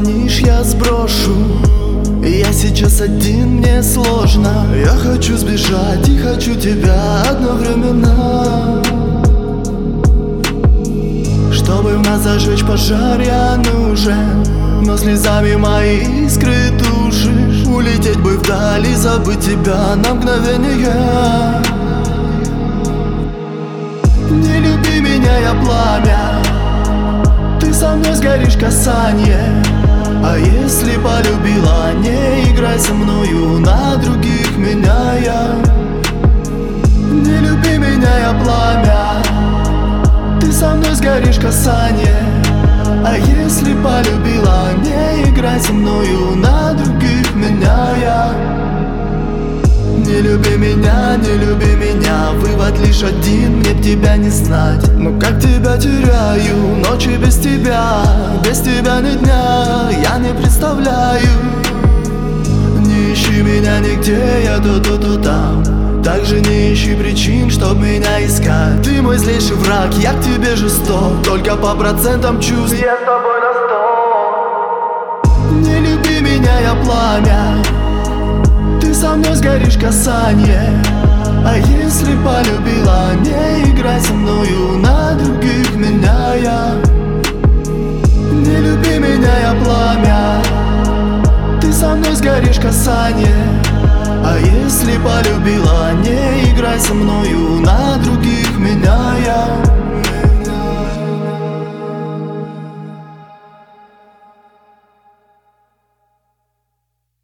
позвонишь, я сброшу. Я сейчас один, мне сложно. Я хочу сбежать и хочу тебя одновременно. Чтобы в нас зажечь пожар, я нужен, но слезами мои искры тушишь. Улететь бы вдаль и забыть тебя на мгновение. Не люби меня, я пламя, ты со мной сгоришь, касание. А если полюбила, не играй со мною, на других меняя. Не люби меня, я пламя, ты со мной сгоришь, касание. А если полюбила, не играй со мною, на других меняя. Не люби меня, не люби меня, вывод лишь один, мне б тебя не знать. Но как тебя теряю, ночи без тебя ни дня, я не представляю. Не ищи меня нигде, я то там. Также не ищи причин, чтоб меня искать. Ты мой злейший враг, я к тебе жесток, только по процентам чувств я с тобой на 100. Не люби меня, я пламя, ты со мной сгоришь, касание. А если полюбила, не играй со мною, на других меняя. Не люби меня, я пламя, ты со мной сгоришь, касание. А если полюбила, не играй со мною, на других меняя.